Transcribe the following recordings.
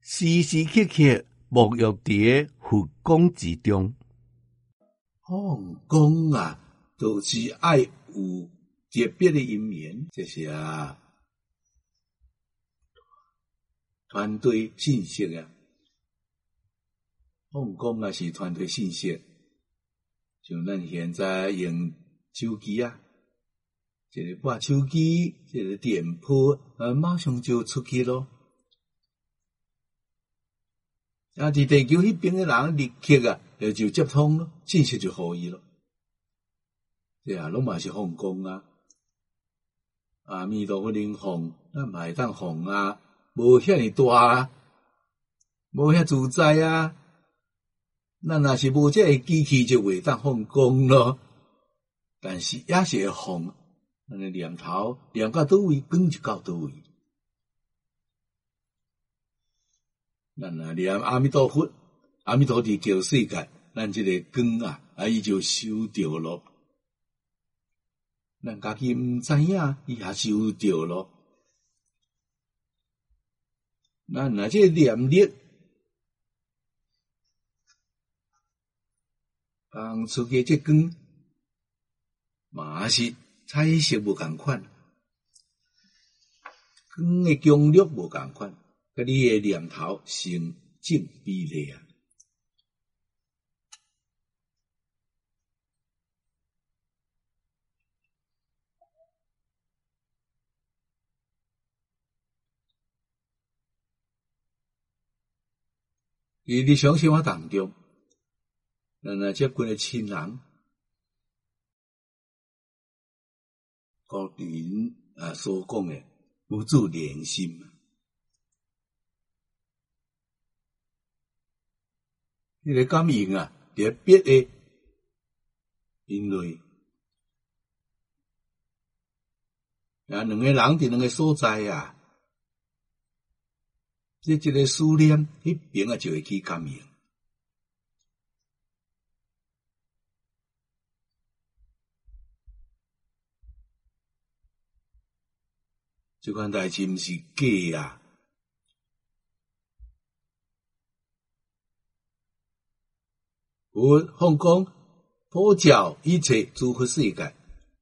时时刻刻沐浴伫佛光之中。 放光啊，就是爱有特别的因缘，就是团队信息啊。放光啊是团队信息，像咱现在用手机啊，一个拨手机，一个电波，马上就出去咯。伫地球迄边的人立刻啊，就接通咯，信息就互伊咯。对啊，拢嘛是放光啊。阿弥陀佛能放，咱嘛会当放啊，无遐尼大啊，无遐自在啊。咱若是无这个机器，就袂当放光咯。但是也是会放，咱个念头念到倒位，光就到倒位。咱念阿弥陀佛，阿弥陀伫救世界，咱这个光啊，伊就收着咯。咱家己毋知影，伊也收着咯。咱若这念力放出去这光，嘛是彩色无共款，光的强弱无共款。甲你的念头成正比例啊！日常生活当中，咱这几个亲人，古人所讲的无助连心。迄个感应啊，特别的，因为两个人伫两个所在啊，这一个思念，迄边就会去感应。这款代志毋是假啊！佛放光普照一切诸佛世界，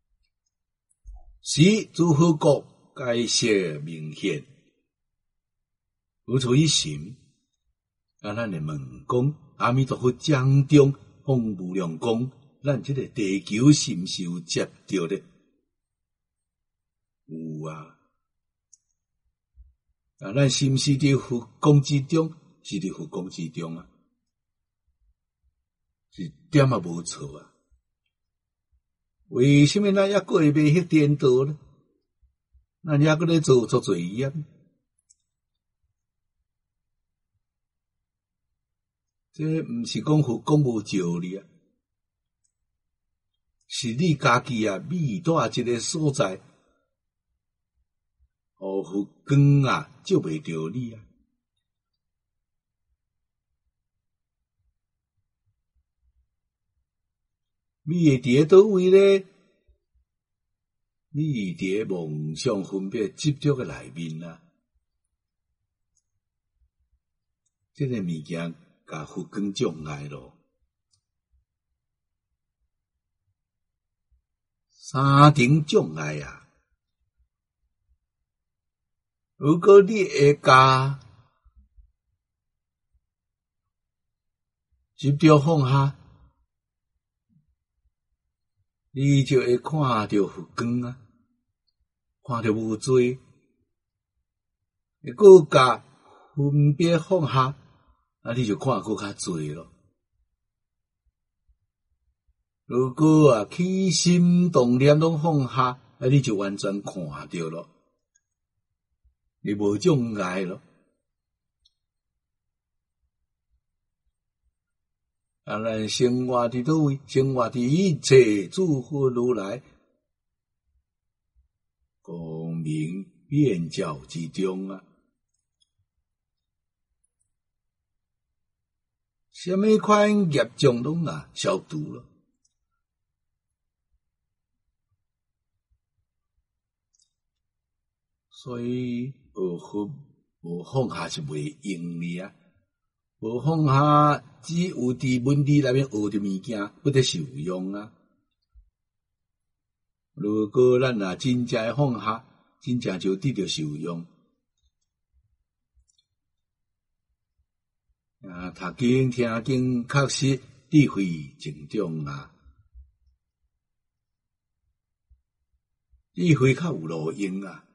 使诸佛国解释明显，如出一心。咱的问讲，阿弥陀佛掌中放无量光，咱这个地球是毋是有接着的？有啊！咱是毋是伫佛光之中？是伫佛光之中啊！一点也无错啊！为什么咱还过袂迄颠倒呢？咱还搁咧做错罪业？这毋是讲佛讲无照你啊，是你家己啊，密大一个所在，佛光照袂着你啊。你会伫咧倒位咧？你伫咧梦想分别执着嘅内面啊！这个物件甲佛光障碍咯。三重障碍啊！如果你会甲执着放下，你就会看到佛光啊，看到无罪，会搁甲分别放下，你就看搁较罪咯。如果起心动念拢放下，你就完全看到咯，你无障碍咯。咱生活伫倒位？生活伫一切诸佛如来光明遍照之中啊！什么款业障拢消除了。所以学佛无放下是袂用哩啊！无放下，只有伫文字内面学着物件，不得受用啊！如果咱若真正会放下，真正就得着受用。啊，读经听经，确实智慧成长啊！智慧较有路用啊！